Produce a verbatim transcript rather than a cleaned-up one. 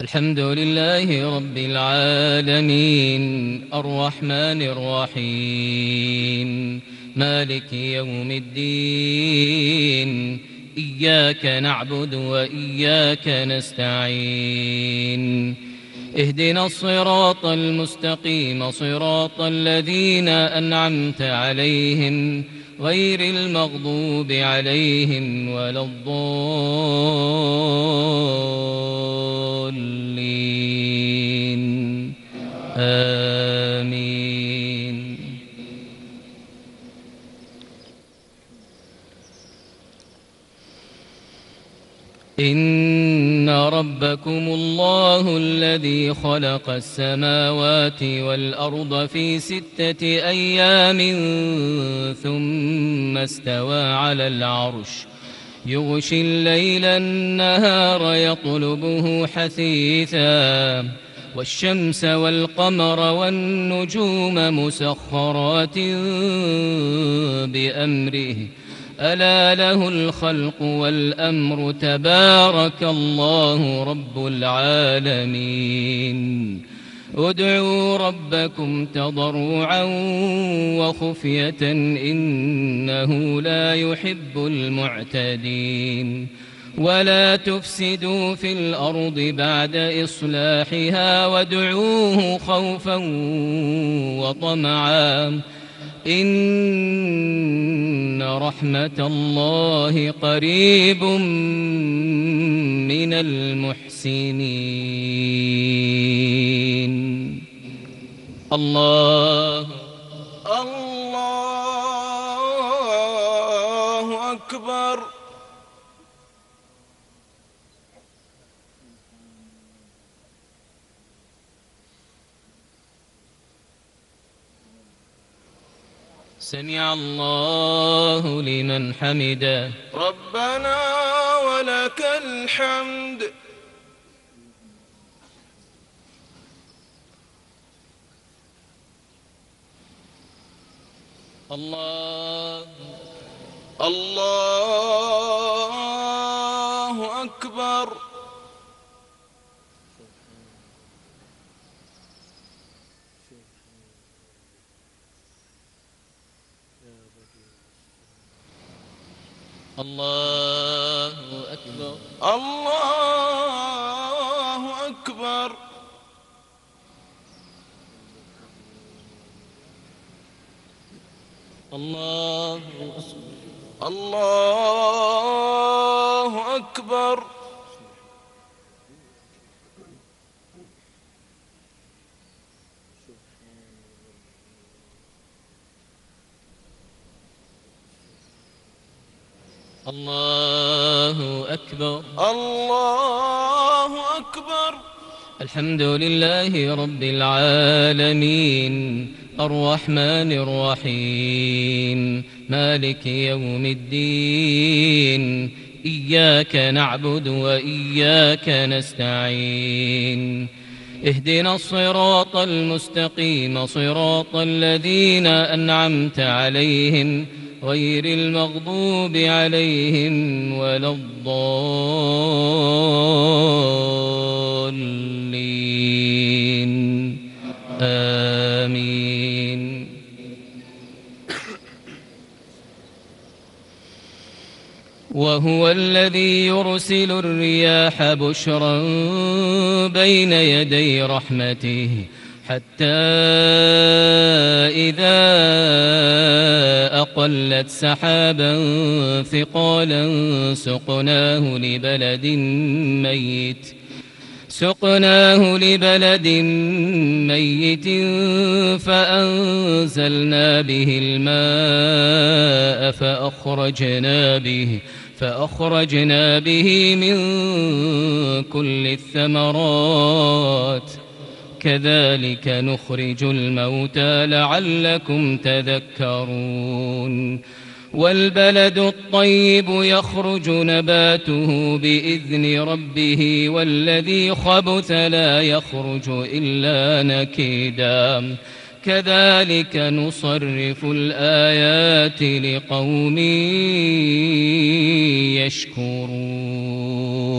الحمد لله رب العالمين الرحمن الرحيم مالك يوم الدين إياك نعبد وإياك نستعين اهدنا الصراط المستقيم صراط الذين أنعمت عليهم غير المغضوب عليهم ولا الضالين آمين. إن ربكم الله الذي خلق السماوات والأرض في ستة أيام ثم استوى على العرش يغشي الليل النهار يطلبه حثيثا والشمس والقمر والنجوم مسخرات بأمره ألا له الخلق والأمر تبارك الله رب العالمين. ادعوا ربكم تضرعا وخفية إنه لا يحب المعتدين. ولا تفسدوا في الأرض بعد إصلاحها وادعوه خوفا وطمعا إن رحمة الله قريب من المحسنين. الله الله أكبر. سمع الله لمن حمده ربنا ولك الحمد. الله الله أكبر. الله أكبر. الله أكبر. الله الله أكبر. الله أكبر. الله أكبر. الحمد لله رب العالمين الرحمن الرحيم مالك يوم الدين إياك نعبد وإياك نستعين اهدنا الصراط المستقيم صراط الذين أنعمت عليهم غير المغضوب عليهم ولا الضالين آمين. وهو الذي يرسل الرياح بشرا بين يدي رحمته حتى إذا أقلت سحابا ثقالا سقناه لبلد ميت سقناه لبلد ميت فأنزلنا به الماء فأخرجنا به فأخرجنا به من كل الثمرات كذلك نخرج الموتى لعلكم تذكرون. والبلد الطيب يخرج نباته بإذن ربه والذي خبث لا يخرج إلا نكيدا كذلك نصرف الآيات لقوم يشكرون.